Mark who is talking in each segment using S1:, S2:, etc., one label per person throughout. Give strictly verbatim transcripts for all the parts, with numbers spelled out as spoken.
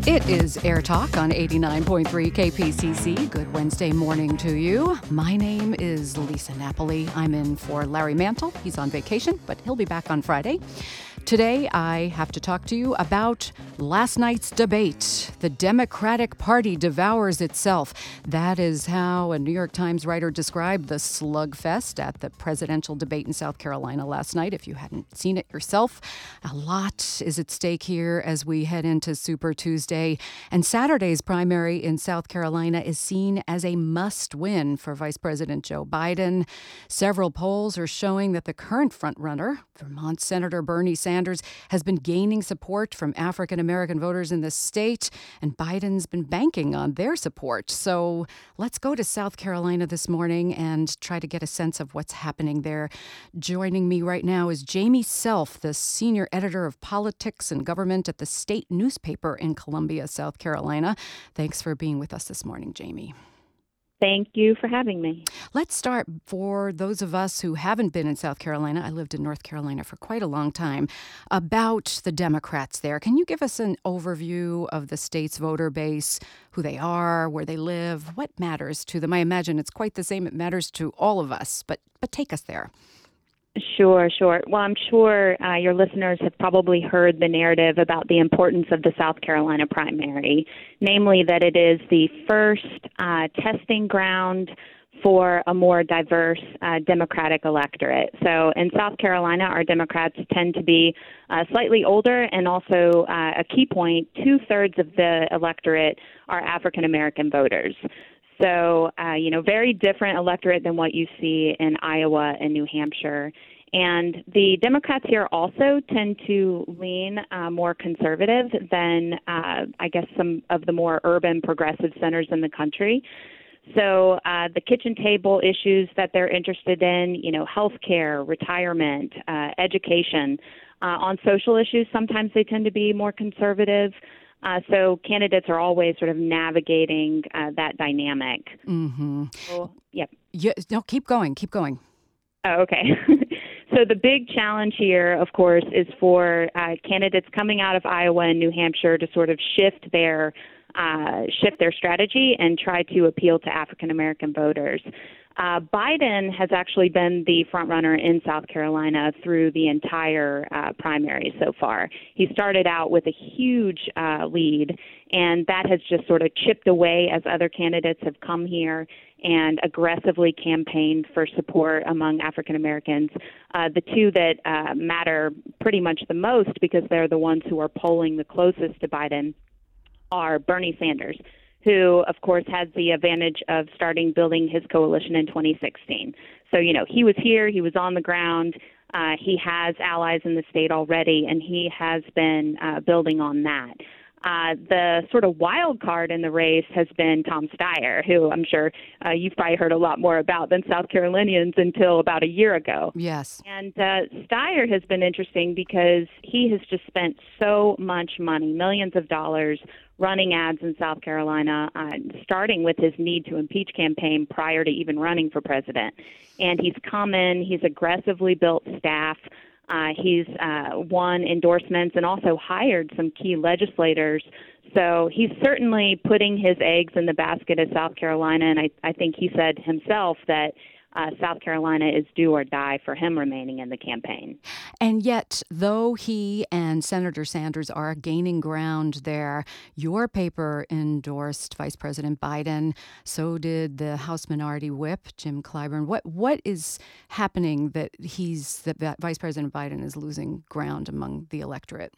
S1: It is Air Talk on eighty-nine point three K P C C. Good Wednesday morning to you. My name is Lisa Napoli. I'm in for Larry Mantle. He's on vacation, but he'll be back on Friday. Today, I have to talk to you about last night's debate. The Democratic Party devours itself. That is how a New York Times writer described the slugfest at the presidential debate in South Carolina last night. If you hadn't seen it yourself, a lot is at stake here as we head into Super Tuesday. And Saturday's primary in South Carolina is seen as a must-win for Vice President Joe Biden. Several polls are showing that the current frontrunner, Vermont Senator Bernie Sanders, Sanders has been gaining support from African-American voters in the state, and Biden's been banking on their support. So let's go to South Carolina this morning and try to get a sense of what's happening there. Joining me right now is Jamie Self, the senior editor of politics and government at the state newspaper in Columbia, South Carolina. Thanks for being with us this morning, Jamie.
S2: Thank you for having me.
S1: Let's start for those of us who haven't been in South Carolina. I lived in North Carolina for quite a long time. About the Democrats there, can you give us an overview of the state's voter base, who they are, where they live, what matters to them? I imagine it's quite the same. It matters to all of us, but but take us there.
S2: Sure, sure. Well, I'm sure uh, your listeners have probably heard the narrative about the importance of the South Carolina primary, namely that it is the first uh, testing ground for a more diverse uh, Democratic electorate. So in South Carolina, our Democrats tend to be uh, slightly older, and also uh, a key point, two-thirds of the electorate are African-American voters. So, uh, you know, very different electorate than what you see in Iowa and New Hampshire. And the Democrats here also tend to lean uh, more conservative than, uh, I guess, some of the more urban progressive centers in the country. So uh, the kitchen table issues that they're interested in, you know, healthcare, retirement, uh, education. Uh, on social issues, sometimes they tend to be more conservative. Uh, so candidates are always sort of navigating uh, that dynamic.
S1: Mm-hmm.
S2: So, yep.
S1: Yeah, no, keep going. Keep going.
S2: Oh, okay. So the big challenge here, of course, is for uh, candidates coming out of Iowa and New Hampshire to sort of shift their uh, shift their strategy and try to appeal to African American voters. Uh, Biden has actually been the frontrunner in South Carolina through the entire uh, primary so far. He started out with a huge uh, lead, and that has just sort of chipped away as other candidates have come here and aggressively campaigned for support among African Americans. Uh, the two that uh, matter pretty much the most, because they're the ones who are polling the closest to Biden, are Bernie Sanders, who, of course, has the advantage of starting building his coalition in twenty sixteen. So, you know, he was here, he was on the ground, uh, he has allies in the state already, and he has been uh, building on that. Uh, the sort of wild card in the race has been Tom Steyer, who I'm sure uh, you've probably heard a lot more about than South Carolinians until about a year ago.
S1: Yes.
S2: And uh, Steyer has been interesting because he has just spent so much money, millions of dollars, running ads in South Carolina, uh, starting with his need to impeach campaign prior to even running for president. And he's come in, he's aggressively built staff. Uh, he's uh, won endorsements and also hired some key legislators. So he's certainly putting his eggs in the basket of South Carolina, and I, I think he said himself that uh, South Carolina is do or die for him remaining in the campaign.
S1: And yet, though he and Senator Sanders are gaining ground there, your paper endorsed Vice President Biden. So did the House Minority Whip, Jim Clyburn. What what is happening that he's that Vice President Biden is losing ground among the electorate?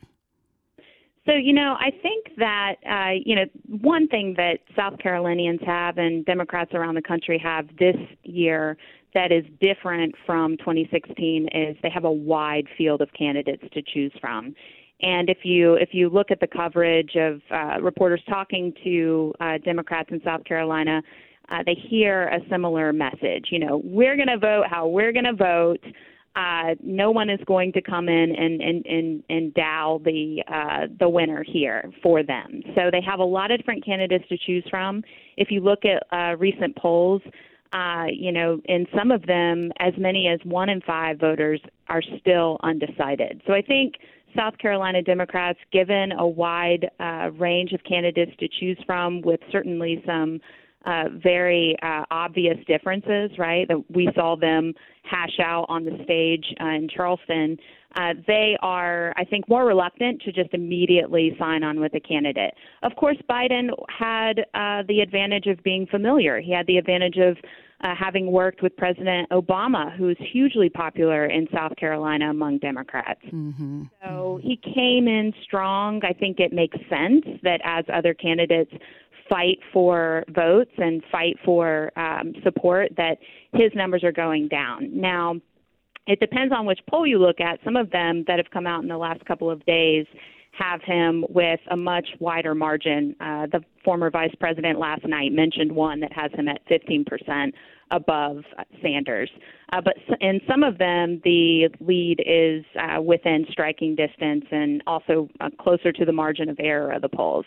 S2: So, you know, I think that, uh, you know, one thing that South Carolinians have and Democrats around the country have this year that is different from twenty sixteen is they have a wide field of candidates to choose from. And if you if you look at the coverage of uh, reporters talking to uh, Democrats in South Carolina, uh, they hear a similar message. You know, we're going to vote how we're going to vote. Uh, no one is going to come in and and and, and dow the uh, the winner here for them. So they have a lot of different candidates to choose from. If you look at uh, recent polls, uh, you know, in some of them, as many as one in five voters are still undecided. So I think South Carolina Democrats, given a wide uh, range of candidates to choose from, with certainly some uh, very uh, obvious differences, right, that we saw them hash out on the stage uh, in Charleston, uh, they are, I think, more reluctant to just immediately sign on with a candidate. Of course, Biden had uh, the advantage of being familiar. He had the advantage of uh, having worked with President Obama, who's hugely popular in South Carolina among Democrats.
S1: Mm-hmm.
S2: So he came in strong. I think it makes sense that as other candidates fight for votes and fight for um, support, that his numbers are going down. Now, it depends on which poll you look at. Some of them that have come out in the last couple of days have him with a much wider margin. Uh, the former vice president last night mentioned one that has him at fifteen percent above Sanders. Uh, but in some of them, the lead is uh, within striking distance and also uh, closer to the margin of error of the polls.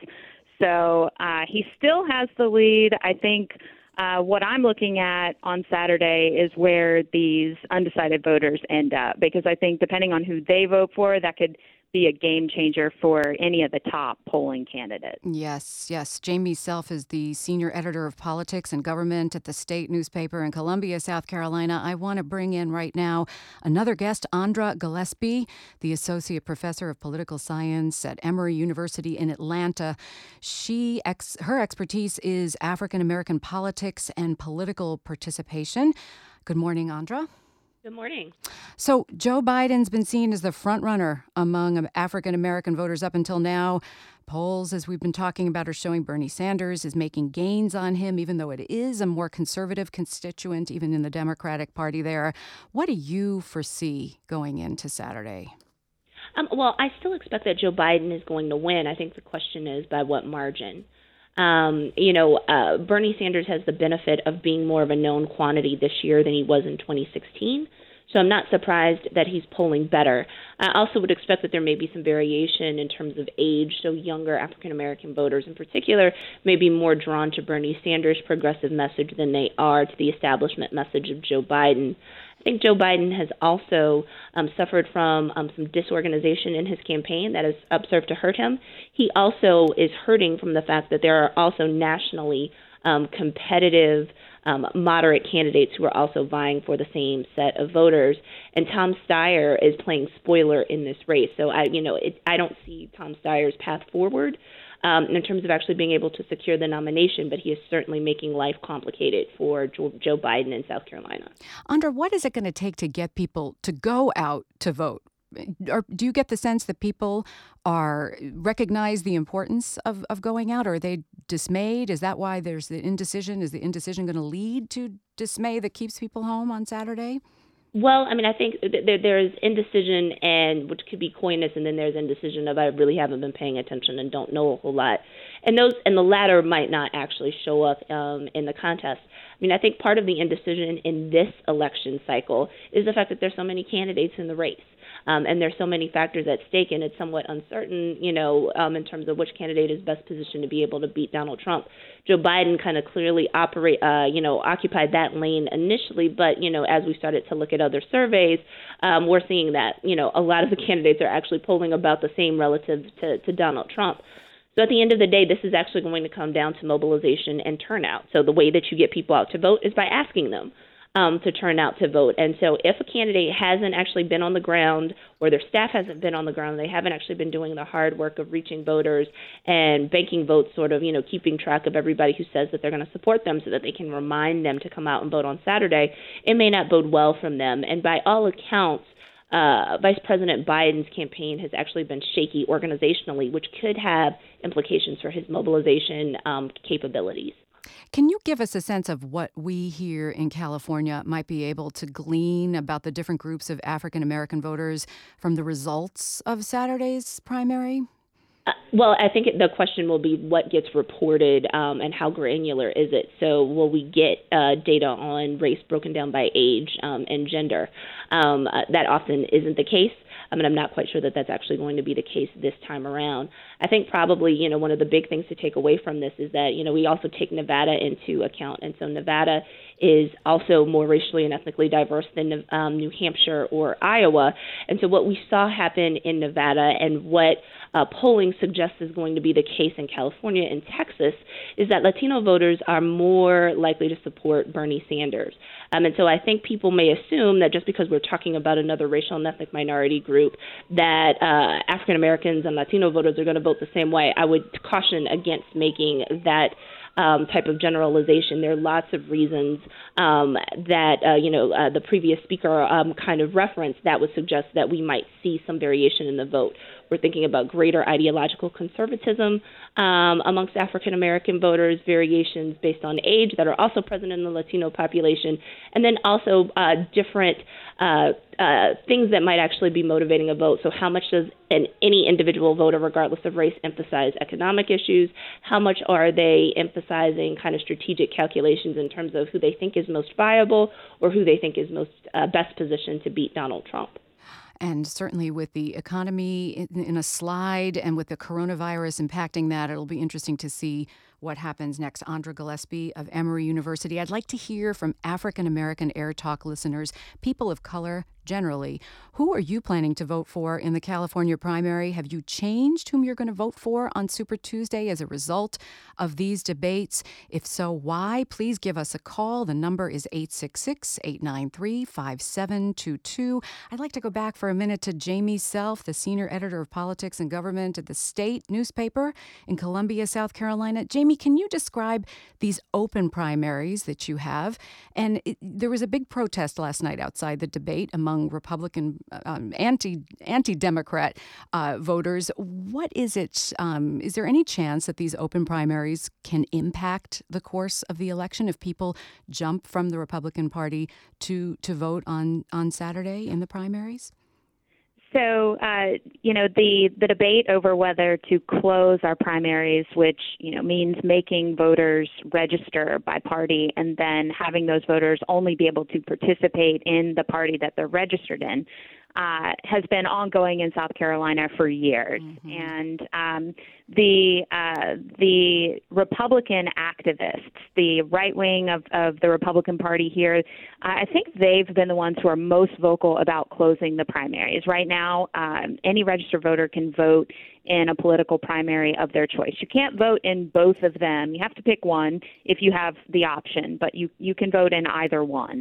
S2: So uh, he still has the lead. I think uh, what I'm looking at on Saturday is where these undecided voters end up, because I think depending on who they vote for, that could be a game changer for any of the top polling candidates.
S1: Yes, yes. Jamie Self is the senior editor of politics and government at the state newspaper in Columbia, South Carolina. I want to bring in right now another guest, Andra Gillespie, the associate professor of political science at Emory University in Atlanta. She ex- her expertise is African American politics and political participation. Good morning, Andra.
S3: Good morning.
S1: So Joe Biden's been seen as the front runner among African American voters up until now. Polls, as we've been talking about, are showing Bernie Sanders is making gains on him, even though it is a more conservative constituent, even in the Democratic Party there. What do you foresee going into Saturday?
S3: Um, well, I still expect that Joe Biden is going to win. I think the question is by what margin. Um, you know, uh, Bernie Sanders has the benefit of being more of a known quantity this year than he was in twenty sixteen. So I'm not surprised that he's polling better. I also would expect that there may be some variation in terms of age. So younger African-American voters in particular may be more drawn to Bernie Sanders' progressive message than they are to the establishment message of Joe Biden. I think Joe Biden has also um, suffered from um, some disorganization in his campaign that has served to hurt him. He also is hurting from the fact that there are also nationally um, competitive um, moderate candidates who are also vying for the same set of voters. And Tom Steyer is playing spoiler in this race. So I, you know, it, I don't see Tom Steyer's path forward Um, in terms of actually being able to secure the nomination, but he is certainly making life complicated for Joe, Joe Biden in South Carolina.
S1: Andra, what is it going to take to get people to go out to vote? Or do you get the sense that people are recognize the importance of, of going out? Or are they dismayed? Is that why there's the indecision? Is the indecision going to lead to dismay that keeps people home on Saturday?
S3: Well, I mean, I think th- there's indecision, and which could be coyness, and then there's indecision of I really haven't been paying attention and don't know a whole lot, and those and the latter might not actually show up um, in the contest. I mean, I think part of the indecision in this election cycle is the fact that there's so many candidates in the race. Um, and there's so many factors at stake, and it's somewhat uncertain, you know, um, in terms of which candidate is best positioned to be able to beat Donald Trump. Joe Biden kind of clearly operate, uh, you know, occupied that lane initially, but, you know, as we started to look at other surveys, um, we're seeing that, you know, a lot of the candidates are actually polling about the same relative to, to Donald Trump. So at the end of the day, this is actually going to come down to mobilization and turnout. So the way that you get people out to vote is by asking them Um, to turn out to vote. And so if a candidate hasn't actually been on the ground or their staff hasn't been on the ground, they haven't actually been doing the hard work of reaching voters and banking votes, sort of, you know, keeping track of everybody who says that they're going to support them so that they can remind them to come out and vote on Saturday, it may not bode well from them. And by all accounts, uh, Vice President Biden's campaign has actually been shaky organizationally, which could have implications for his mobilization um, capabilities.
S1: Can you give us a sense of what we here in California might be able to glean about the different groups of African American voters from the results of Saturday's primary?
S3: Uh, well, I think the question will be what gets reported um, and how granular is it. So will we get uh, data on race broken down by age um, and gender? Um, uh, that often isn't the case. I mean, I'm not quite sure that that's actually going to be the case this time around. I think probably, you know, one of the big things to take away from this is that, you know, we also take Nevada into account. And so Nevada is also more racially and ethnically diverse than um, New Hampshire or Iowa. And so what we saw happen in Nevada and what uh, polling suggests is going to be the case in California and Texas is that Latino voters are more likely to support Bernie Sanders. Um, and so I think people may assume that just because we're talking about another racial and ethnic minority group, that uh, African Americans and Latino voters are going to vote the same way. I would caution against making that Um, type of generalization. There are lots of reasons um, that, uh, you know, uh, the previous speaker um, kind of referenced that would suggest that we might see some variation in the vote. We're thinking about greater ideological conservatism um, amongst African American voters, variations based on age that are also present in the Latino population, and then also uh, different uh, uh, things that might actually be motivating a vote. So how much does an, any individual voter, regardless of race, emphasize economic issues? How much are they emphasizing kind of strategic calculations in terms of who they think is most viable or who they think is most uh, best positioned to beat Donald Trump?
S1: And certainly with the economy in, in a slide and with the coronavirus impacting that, it'll be interesting to see what happens next. Andra Gillespie of Emory University. I'd like to hear from African-American Air Talk listeners, people of color generally. Who are you planning to vote for in the California primary? Have you changed whom you're going to vote for on Super Tuesday as a result of these debates? If so, why? Please give us a call. The number is eight six six, eight nine three, five seven two two. I'd like to go back for a minute to Jamie Self, the senior editor of politics and government at the State newspaper in Columbia, South Carolina. Jamie, can you describe these open primaries that you have? And it, there was a big protest last night outside the debate among Republican, um, anti, anti-Democrat uh, voters. What is it? Um, is there any chance that these open primaries can impact the course of the election if people jump from the Republican Party to, to vote on, on Saturday in the primaries?
S2: So, uh, you know, the, the debate over whether to close our primaries, which, you know, means making voters register by party and then having those voters only be able to participate in the party that they're registered in, uh, has been ongoing in South Carolina for years. Mm-hmm. And um, the uh, the Republican activists, the right wing of, of the Republican Party here, uh, I think they've been the ones who are most vocal about closing the primaries. Right now, um, any registered voter can vote in a political primary of their choice. You can't vote in both of them. You have to pick one if you have the option, but you, you can vote in either one.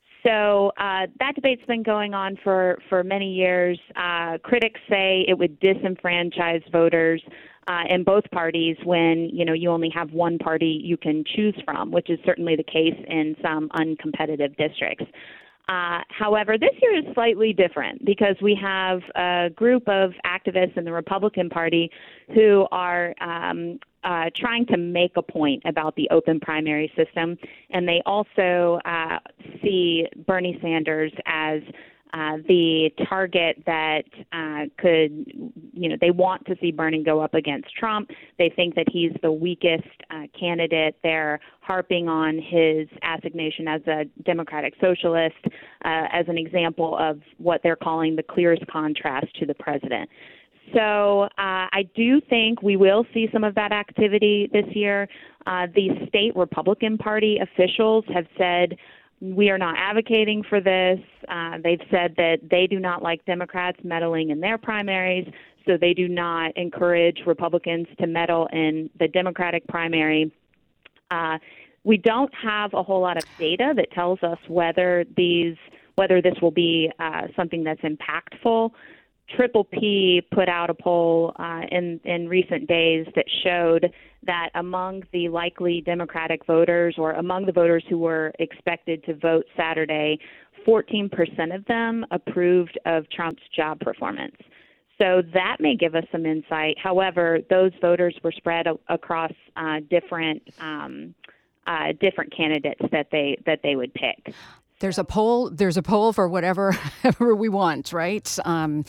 S2: So uh, that debate's been going on for, for many years. Uh, critics say it would disenfranchise voters uh, in both parties when, you know, you only have one party you can choose from, which is certainly the case in some uncompetitive districts. Uh, however, this year is slightly different because we have a group of activists in the Republican Party who are um, uh, trying to make a point about the open primary system, and they also uh, see Bernie Sanders as Uh, the target that uh, could, you know, they want to see Bernie go up against Trump. They think that he's the weakest uh, candidate. They're harping on his assignation as a democratic socialist uh, as an example of what they're calling the clearest contrast to the president. So uh, I do think we will see some of that activity this year. Uh, the state Republican Party officials have said, we are not advocating for this. Uh, they've said that they do not like Democrats meddling in their primaries, so they do not encourage Republicans to meddle in the Democratic primary. Uh, we don't have a whole lot of data that tells us whether these, whether this will be uh, something that's impactful. Triple P put out a poll uh, in, in recent days that showed that among the likely Democratic voters, or among the voters who were expected to vote Saturday, fourteen percent of them approved of Trump's job performance. So that may give us some insight. However, those voters were spread a- across uh, different um, uh, different candidates that they that they would pick.
S1: There's a poll. There's a poll for whatever, whatever we want, right? Um,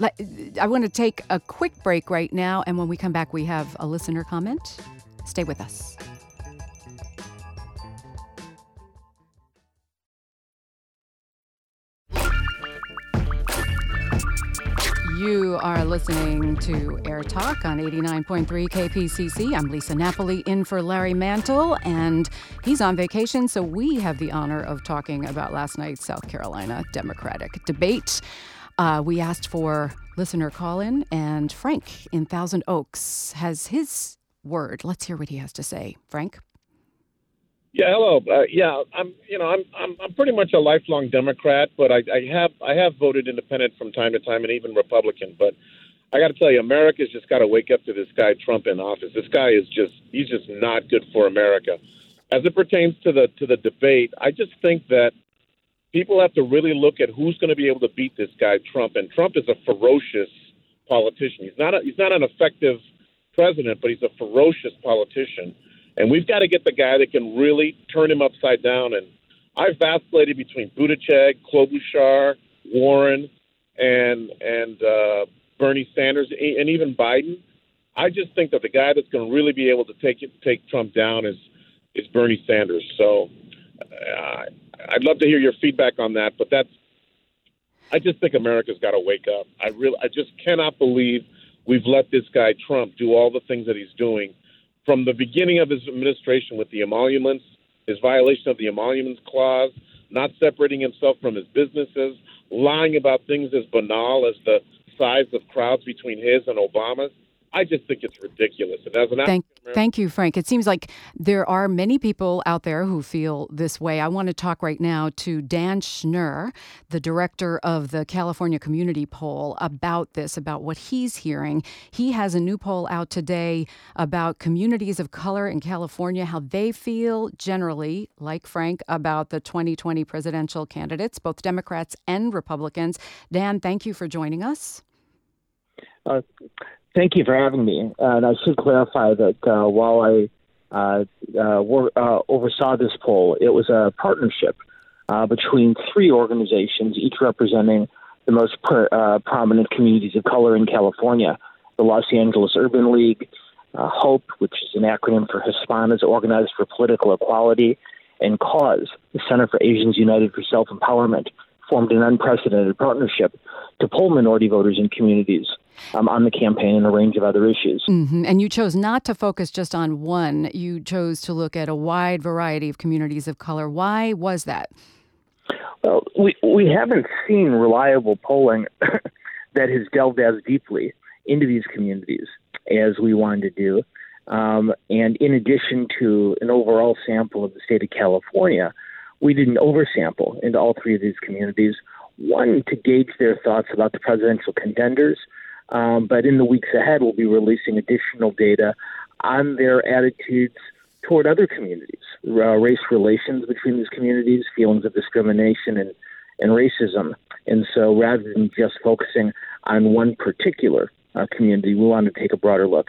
S1: I want to take a quick break right now, and when we come back, we have a listener comment. Stay with us. You are listening to Air Talk on eighty-nine point three K P C C. I'm Lisa Napoli, in for Larry Mantle, and he's on vacation, so we have the honor of talking about last night's South Carolina Democratic debate. Uh, we asked for listener call-in, and Frank in Thousand Oaks has his word. Let's hear what he has to say. Frank?
S4: Yeah, hello. Uh, yeah, I'm. You know, I'm. I'm. I'm pretty much a lifelong Democrat, but I, I have. I have voted independent from time to time, and even Republican. But I got to tell you, America's just got to wake up to this guy Trump in office. This guy is just. He's just not good for America. As it pertains to the to the debate, I just think that people have to really look at who's going to be able to beat this guy Trump. And Trump is a ferocious politician. He's not. A, he's not an effective president, but he's a ferocious politician. And we've got to get the guy that can really turn him upside down. And I've vacillated between Buttigieg, Klobuchar, Warren, and and uh, Bernie Sanders, and even Biden. I just think that the guy that's going to really be able to take it, take Trump down is is Bernie Sanders. So uh, I'd love to hear your feedback on that. But that's I just think America's got to wake up. I really I just cannot believe we've let this guy Trump do all the things that he's doing. From the beginning of his administration with the emoluments, his violation of the emoluments clause, not separating himself from his businesses, lying about things as banal as the size of crowds between his and Obama's. I just think it's ridiculous. And as an
S1: thank, thank you, Frank. It seems like there are many people out there who feel this way. I want to talk right now to Dan Schnur, the director of the California Community Poll, about this, about what he's hearing. He has a new poll out today about communities of color in California, how they feel generally, like Frank, about the twenty twenty presidential candidates, both Democrats and Republicans. Dan, thank you for joining us.
S5: Uh, Thank you for having me. Uh, and I should clarify that uh, while I uh, uh, wor- uh, oversaw this poll, it was a partnership uh, between three organizations, each representing the most pr- uh, prominent communities of color in California: the Los Angeles Urban League, uh, HOPE, which is an acronym for Hispanos Organized for Political Equality, and CAUSE, the Center for Asians United for Self-Empowerment, formed an unprecedented partnership to poll minority voters in communities um, on the campaign and a range of other issues.
S1: Mm-hmm. And you chose not to focus just on one. You chose to look at a wide variety of communities of color. Why was that?
S5: Well, we, we haven't seen reliable polling that has delved as deeply into these communities as we wanted to do. Um, and in addition to an overall sample of the state of California, we did an oversample into all three of these communities, one, to gauge their thoughts about the presidential contenders, um, but in the weeks ahead, we'll be releasing additional data on their attitudes toward other communities, uh, race relations between these communities, feelings of discrimination and, and racism. And so rather than just focusing on one particular uh, community, we want to take a broader look.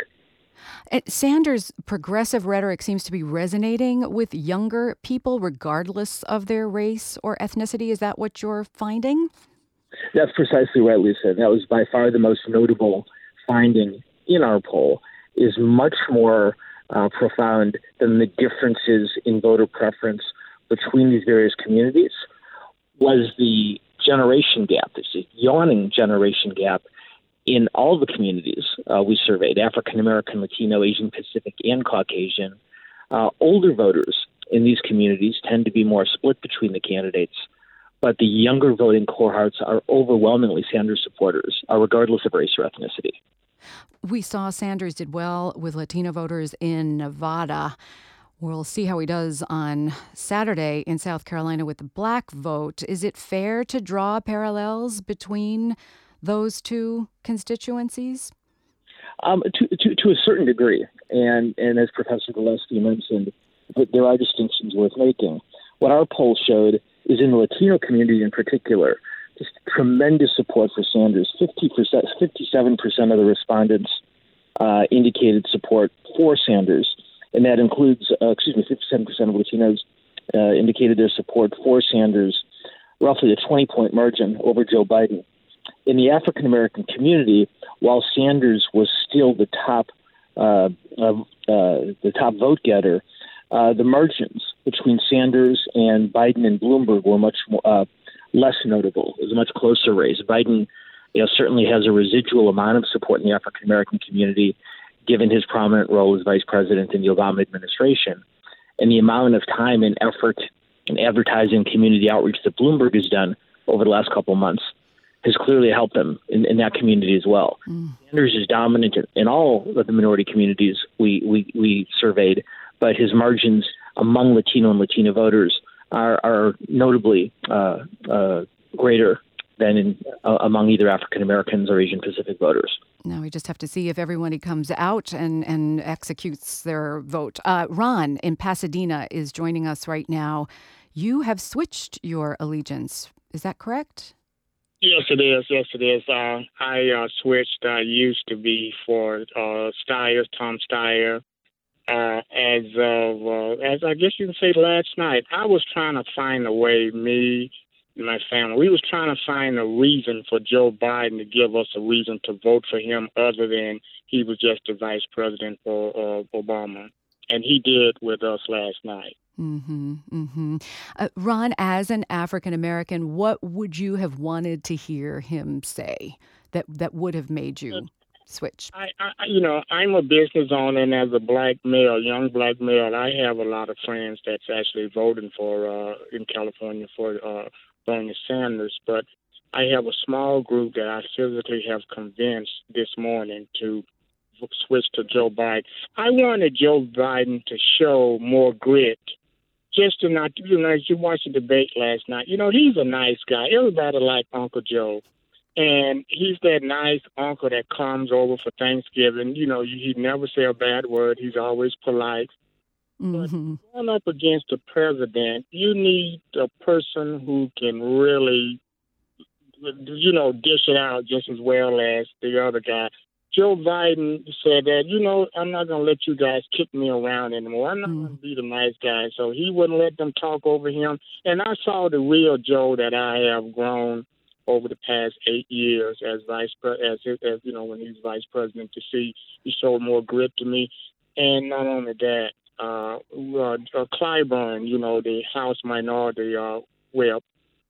S1: Sanders' progressive rhetoric seems to be resonating with younger people, regardless of their race or ethnicity. Is that what you're finding?
S5: That's precisely right, Lisa. That was by far the most notable finding in our poll, is much more uh, profound than the differences in voter preference between these various communities, was the generation gap, this yawning generation gap in all the communities uh, we surveyed: African American, Latino, Asian Pacific, and Caucasian. Uh, older voters in these communities tend to be more split between the candidates, but the younger voting cohorts are overwhelmingly Sanders supporters, uh, regardless of race or ethnicity.
S1: We saw Sanders did well with Latino voters in Nevada. We'll see how he does on Saturday in South Carolina with the black vote. Is it fair to draw parallels between those two constituencies?
S5: Um, to, to, to a certain degree. And, and as Professor Gillespie mentioned, there are distinctions worth making. What our poll showed is in the Latino community in particular, just tremendous support for Sanders. fifty percent, fifty-seven percent of the respondents uh, indicated support for Sanders. And that includes, uh, excuse me, fifty-seven percent of Latinos uh, indicated their support for Sanders, roughly a twenty-point margin over Joe Biden. In the African American community, while Sanders was still the top uh, uh, uh, the top vote getter, uh, the margins between Sanders and Biden and Bloomberg were much more, uh, less notable. It was a much closer race. Biden you know, certainly has a residual amount of support in the African American community, given his prominent role as vice president in the Obama administration. And the amount of time and effort and advertising community outreach that Bloomberg has done over the last couple of months has clearly helped them in, in that community as well. Mm. Sanders is dominant in, in all of the minority communities we, we, we surveyed, but his margins among Latino and Latina voters are, are notably uh, uh, greater than in, uh, among either African Americans or Asian Pacific voters.
S1: Now we just have to see if everybody comes out and, and executes their vote. Uh, Ron in Pasadena is joining us right now. You have switched your allegiance. Is that correct?
S6: Yes, it is. Yes, it is. Uh, I uh, switched. I used to be for uh, Steyer, Tom Steyer. Uh, as of, uh, as I guess you can say last night, I was trying to find a way, me and my family, we was trying to find a reason for Joe Biden to give us a reason to vote for him other than he was just the vice president for uh, Obama. And he did with us last night.
S1: Mm-hmm, mm-hmm. Uh, Ron, as an African-American, what would you have wanted to hear him say that, that would have made you switch?
S6: I, I, you know, I'm a business owner, and as a black male, young black male, I have a lot of friends that's actually voting for, uh, in California for uh, Bernie Sanders. But I have a small group that I physically have convinced this morning to switch to Joe Biden. I wanted Joe Biden to show more grit. Just to not, you know, as you watched the debate last night, you know, he's a nice guy. Everybody liked Uncle Joe. And he's that nice uncle that comes over for Thanksgiving. You know, he'd never say a bad word. He's always polite. Mm-hmm. But going up against the president, you need a person who can really, you know, dish it out just as well as the other guy. Joe Biden said that, you know, I'm not going to let you guys kick me around anymore. I'm not mm. going to be the nice guy. So he wouldn't let them talk over him. And I saw the real Joe that I have grown over the past eight years as vice pre- as, as you know, when he was vice president, to see he showed more grit to me. And not only that, uh, uh, uh, Clyburn, you know, the House Minority uh, Whip,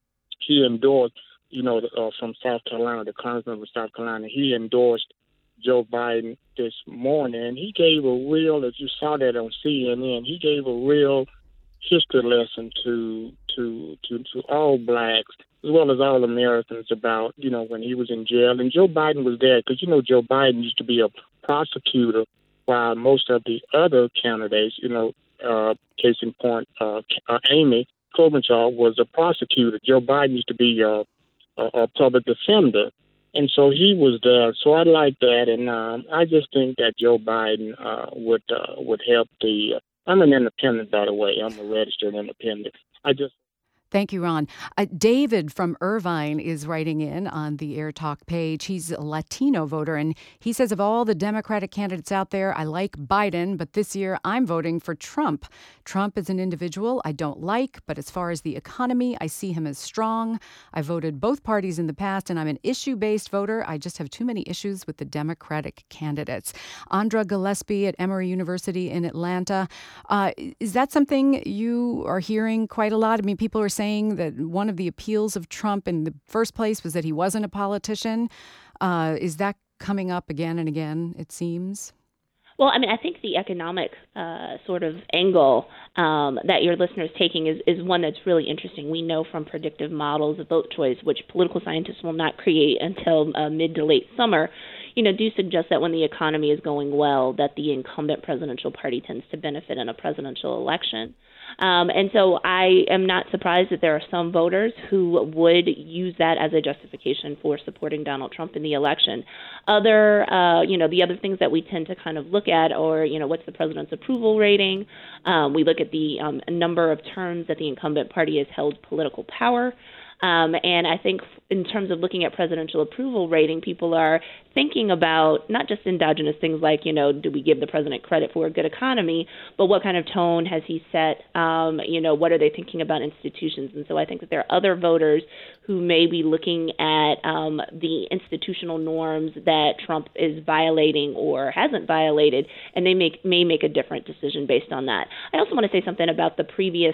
S6: he endorsed, you know, uh, from South Carolina, the Congressman from South Carolina, he endorsed Joe Biden this morning. He gave a real, as you saw that on C N N, he gave a real history lesson to to to, to all blacks as well as all Americans about, you know, when he was in jail. And Joe Biden was there because, you know, Joe Biden used to be a prosecutor while most of the other candidates, you know, uh, case in point, uh, uh, Amy Klobuchar was a prosecutor. Joe Biden used to be uh, a, a public defender. And so he was there. So I like that. And um, I just think that Joe Biden uh, would uh, would help the uh, I'm an independent, by the way. I'm a registered independent. I just
S1: Thank you, Ron. Uh, David from Irvine is writing in on the Air Talk page. He's a Latino voter, and he says, of all the Democratic candidates out there, I like Biden, but this year I'm voting for Trump. Trump is an individual I don't like, but as far as the economy, I see him as strong. I voted both parties in the past, and I'm an issue-based voter. I just have too many issues with the Democratic candidates. Andra Gillespie at Emory University in Atlanta. Uh, is that something you are hearing quite a lot? I mean, people are saying saying that one of the appeals of Trump in the first place was that he wasn't a politician. Uh, is that coming up again and again, it seems?
S3: Well, I mean, I think the economic uh, sort of angle um, that your listener is taking is, is one that's really interesting. We know from predictive models of vote choice, which political scientists will not create until uh, mid to late summer, you know, do suggest that when the economy is going well, that the incumbent presidential party tends to benefit in a presidential election. Um, and so I am not surprised that there are some voters who would use that as a justification for supporting Donald Trump in the election. Other, uh, you know, the other things that we tend to kind of look at are, you know, what's the president's approval rating? Um, we look at the um, number of terms that the incumbent party has held political power. Um, and I think in terms of looking at presidential approval rating, people are thinking about not just endogenous things like, you know, do we give the president credit for a good economy, but what kind of tone has he set? Um, you know, what are they thinking about institutions? And so I think that there are other voters who may be looking at um, the institutional norms that Trump is violating or hasn't violated, and they make, may make a different decision based on that. I also want to say something about the previous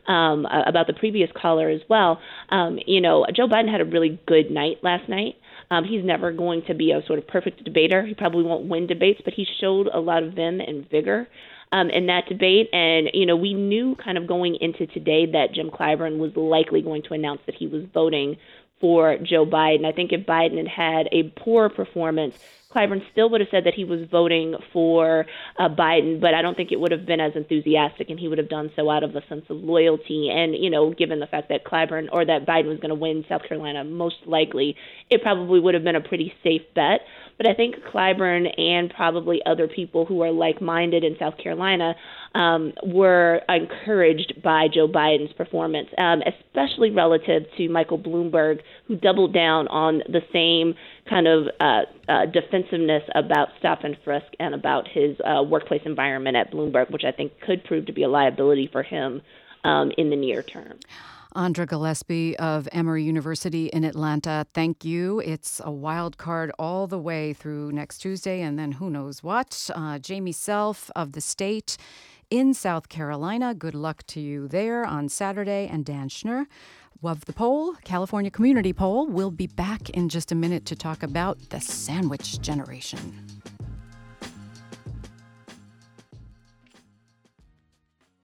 S3: um, about the previous caller as well. Um, you know, Joe Biden had a really good night last night. Um, he's never going to be a sort of perfect debater. He probably won't win debates, but he showed a lot of vim and vigor um, in that debate. And, you know, we knew kind of going into today that Jim Clyburn was likely going to announce that he was voting for Joe Biden. I think if Biden had had a poor performance, Clyburn still would have said that he was voting for uh, Biden, but I don't think it would have been as enthusiastic, and he would have done so out of a sense of loyalty. And, you know, given the fact that Clyburn or that Biden was going to win South Carolina, most likely, it probably would have been a pretty safe bet. But I think Clyburn and probably other people who are like-minded in South Carolina um, were encouraged by Joe Biden's performance, um, especially relative to Michael Bloomberg, who doubled down on the same kind of uh, uh, defensiveness about stop and frisk and about his uh, workplace environment at Bloomberg, which I think could prove to be a liability for him um, in the near term.
S1: Andra Gillespie of Emory University in Atlanta, thank you. It's a wild card all the way through next Tuesday, and then who knows what. Uh, Jamie Self of The State in South Carolina, good luck to you there on Saturday. And Dan Schnur of the poll, California Community Poll, will be back in just a minute to talk about the sandwich generation.